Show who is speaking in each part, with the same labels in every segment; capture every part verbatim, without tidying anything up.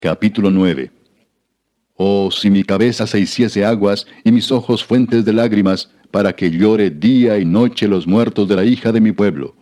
Speaker 1: Capítulo nueve. Oh, si mi cabeza se hiciese aguas, y mis ojos fuentes de lágrimas, para que llore día y noche los muertos de la hija de mi pueblo.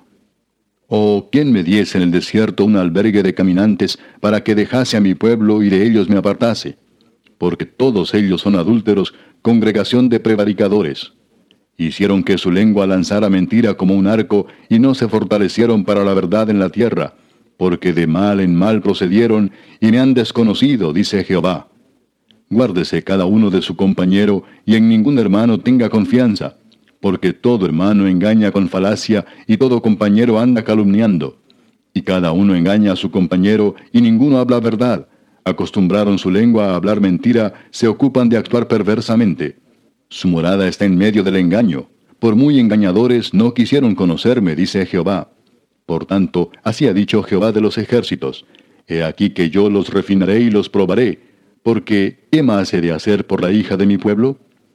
Speaker 1: Oh, ¿quién me diese en el desierto un albergue de caminantes, para que dejase a mi pueblo y de ellos me apartase? Porque todos ellos son adúlteros, congregación de prevaricadores. Hicieron que su lengua lanzara mentira como un arco, y no se fortalecieron para la verdad en la tierra, porque de mal en mal procedieron, y me han desconocido, dice Jehová. Guárdese cada uno de su compañero, y en ningún hermano tenga confianza, porque todo hermano engaña con falacia, y todo compañero anda calumniando. Y cada uno engaña a su compañero, y ninguno habla verdad. Acostumbraron su lengua a hablar mentira, se ocupan de actuar perversamente. Su morada está en medio del engaño. Por muy engañadores no quisieron conocerme, dice Jehová. Por tanto, así ha dicho Jehová de los ejércitos: He aquí que yo los refinaré y los probaré, porque ¿qué más he de hacer por la hija de mi pueblo?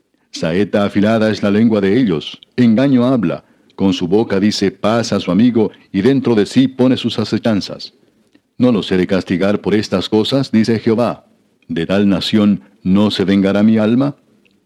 Speaker 1: Saeta afilada es la lengua de ellos, engaño habla, con su boca dice paz a su amigo, y dentro de sí pone sus acechanzas. ¿No los he de castigar por estas cosas?, dice Jehová. ¿De tal nación no se vengará mi alma?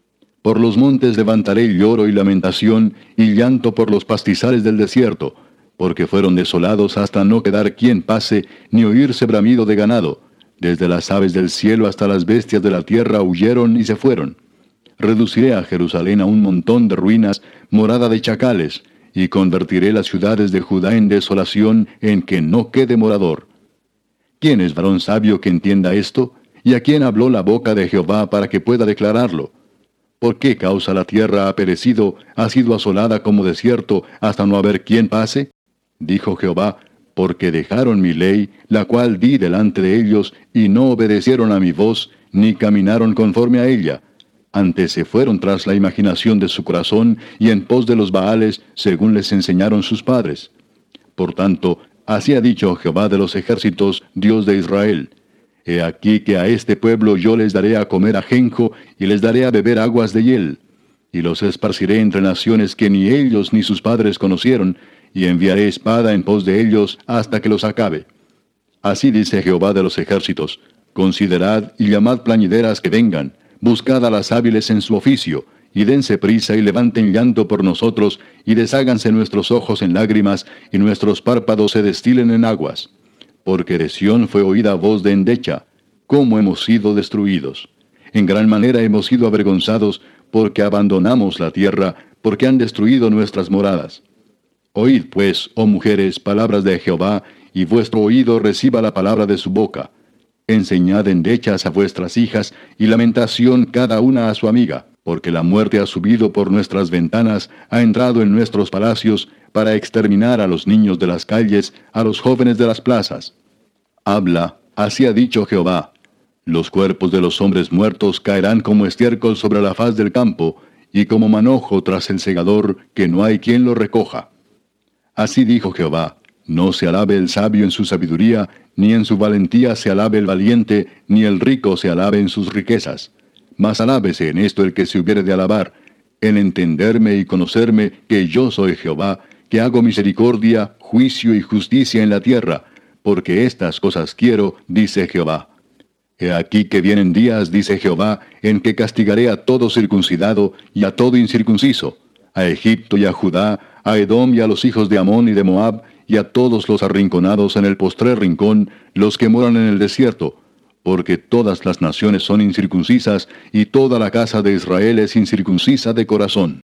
Speaker 1: Por los montes levantaré lloro y lamentación, y llanto por los pastizales del desierto, porque fueron desolados hasta no quedar quien pase, ni oírse bramido de ganado. Desde las aves del cielo hasta las bestias de la tierra huyeron y se fueron. Reduciré a Jerusalén a un montón de ruinas, morada de chacales, y convertiré las ciudades de Judá en desolación, en que no quede morador. ¿Quién es varón sabio que entienda esto? ¿Y a quién habló la boca de Jehová para que pueda declararlo? ¿Por qué causa la tierra ha perecido, ha sido asolada como desierto, hasta no haber quien pase? Dijo Jehová: porque dejaron mi ley, la cual di delante de ellos, y no obedecieron a mi voz, ni caminaron conforme a ella. Antes se fueron tras la imaginación de su corazón, y en pos de los Baales, según les enseñaron sus padres. Por tanto, así ha dicho Jehová de los ejércitos, Dios de Israel: He aquí que a este pueblo yo les daré a comer ajenjo, y les daré a beber aguas de hiel. Y los esparciré entre naciones que ni ellos ni sus padres conocieron, y enviaré espada en pos de ellos hasta que los acabe. Así dice Jehová de los ejércitos: Considerad y llamad plañideras que vengan, buscad a las hábiles en su oficio, y dense prisa y levanten llanto por nosotros, y desháganse nuestros ojos en lágrimas, y nuestros párpados se destilen en aguas. Porque de Sión fue oída voz de endecha: ¿cómo hemos sido destruidos? En gran manera hemos sido avergonzados, porque abandonamos la tierra, porque han destruido nuestras moradas. Oíd pues, oh mujeres, palabras de Jehová, y vuestro oído reciba la palabra de su boca. Enseñad endechas a vuestras hijas, y lamentación cada una a su amiga, porque la muerte ha subido por nuestras ventanas, ha entrado en nuestros palacios, para exterminar a los niños de las calles, a los jóvenes de las plazas. Habla, así ha dicho Jehová: los cuerpos de los hombres muertos caerán como estiércol sobre la faz del campo, y como manojo tras el segador, que no hay quien lo recoja. Así dijo Jehová: no se alabe el sabio en su sabiduría, ni en su valentía se alabe el valiente, ni el rico se alabe en sus riquezas. Mas alábese en esto el que se hubiere de alabar, en entenderme y conocerme que yo soy Jehová, que hago misericordia, juicio y justicia en la tierra, porque estas cosas quiero, dice Jehová. He aquí que vienen días, dice Jehová, en que castigaré a todo circuncidado y a todo incircunciso, a Egipto y a Judá, a Edom y a los hijos de Amón y de Moab, y a todos los arrinconados en el postrer rincón, los que moran en el desierto, porque todas las naciones son incircuncisas, y toda la casa de Israel es incircuncisa de corazón.